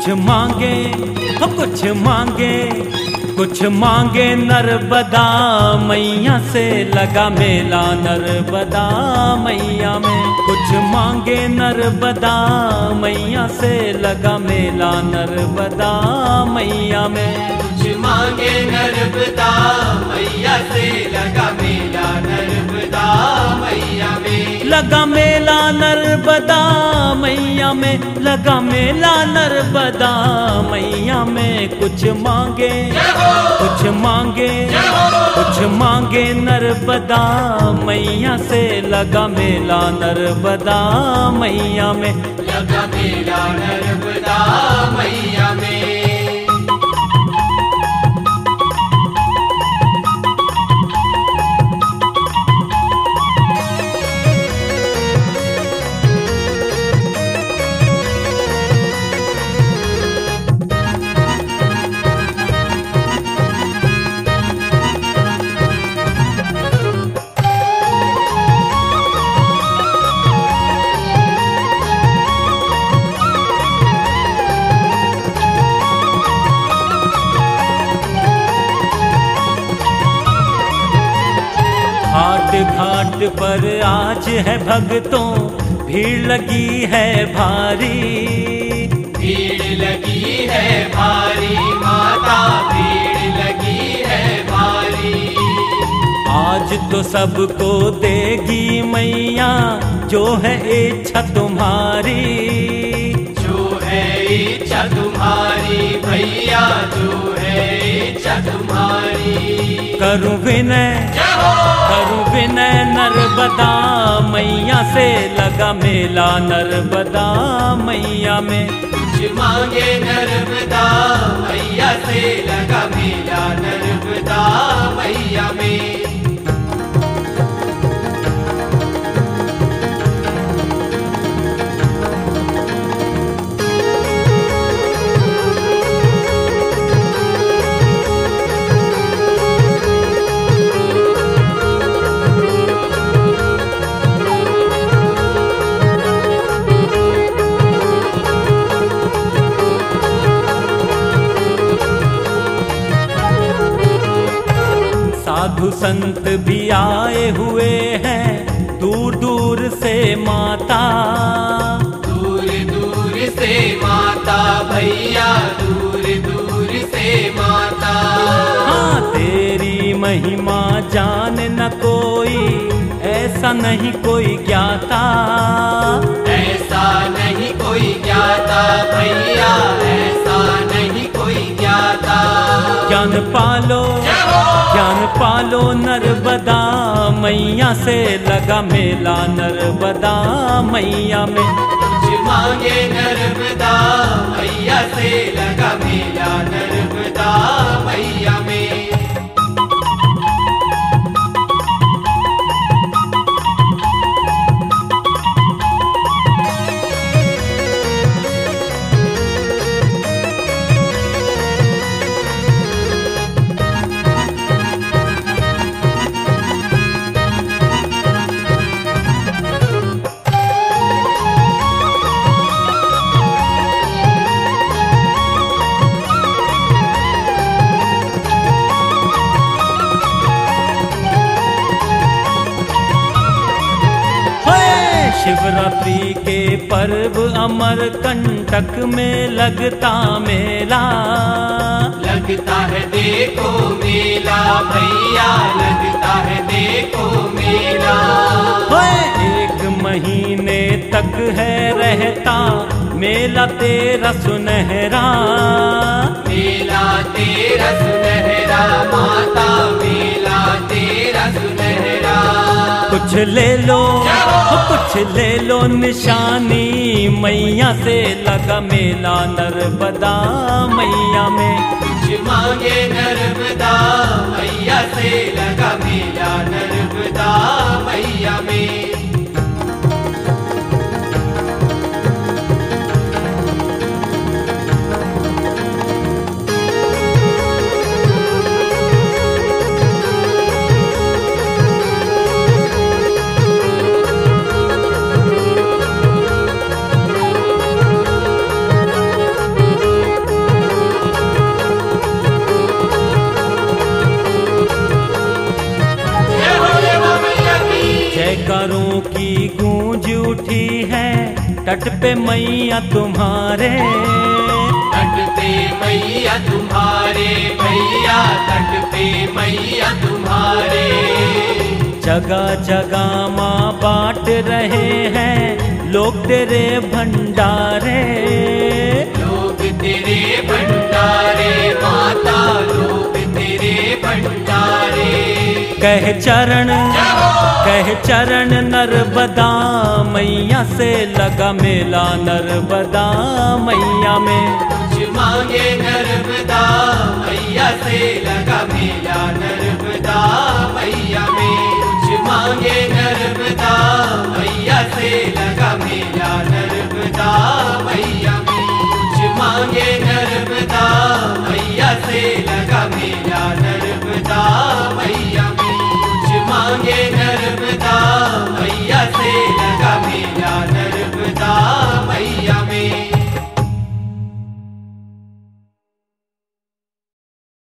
कुछ मांगे हो कुछ मांगे, कुछ मांगे नर्मदा मैया से लगा मेला नर्मदा मैया में। कुछ मांगे नर्मदा मैया से लगा मेला नर्मदा मैया में। कुछ मांगे नर्मदा मैया से लगा मेला नर्मदा मैया में। लगा मेला नर्मदा मैया में, लगा मेला नर्मदा मैया में। कुछ मांगे कुछ मांगे कुछ मांगे नर्मदा मैया से लगा मेला नर्मदा मैया में। लगा मेला नर्मदा मैया में। घाट घाट पर आज है भक्तों भीड़ लगी है भारी। भीड़ लगी है भारी माता, भीड़ लगी है भारी। आज तो सबको देगी मैया जो है इच्छा तुम्हारी। जो है इच्छा तुम्हारी भैया, जो है इच्छा तुम्हारी। करूं विनय नर्मदा मैया से लगा मेला नर्मदा मैया में। कुछ मांगे नर्मदा मैया से लगा मेला नर्मदा मैया में। साधु संत भी आए हुए हैं दूर दूर से माता। दूर दूर से माता भैया, दूर दूर से माता। हाँ तेरी महिमा जान न कोई, ऐसा नहीं कोई ज्ञाता। ऐसा नहीं कोई ज्ञाता भैया, ऐसा नहीं कोई ज्ञाता। ज्ञान पालो नर्मदा मैया से लगा मेला नर्मदा मैया में। कुछ मांगे नर्मदा मैया से लगा मेला नर्मदा मैया में। शिवरात्रि के पर्व अमर कंटक में लगता मेला। लगता है देखो मेला भैया, लगता है देखो मेला। एक महीने तक है रहता मेला तेरा सुनहरा। मेला तेरा सुनहरा माता, मेला तेरा सुनहरा। कुछ ले लो निशानी मैया से लगा मेला नर्मदा मैया में। कुछ मांगे नर्मदा मैया से लगा मेला नर्मदा मैया में। गूंज उठी है तट पे मैया तुम्हारे। तट पे मैया तुम्हारे भैया, तट पे मैया तुम्हारे। जगह जगह माँ बांट रहे हैं लोग तेरे भंडारे। लोग तेरे भंडारे माता, लोग तेरे भंडारे। कह चरण नर्मदा मैया से लगा मेला नर्मदा मैया में। कुछ मांगे नर्मदा मैया से लगा मेला नर्मदा मैया में। कुछ मांगे नर्मदा मैया से लगा मेला नर्मदा मैया में। कुछ मांगे नर्मदा मैया से लगा मेला।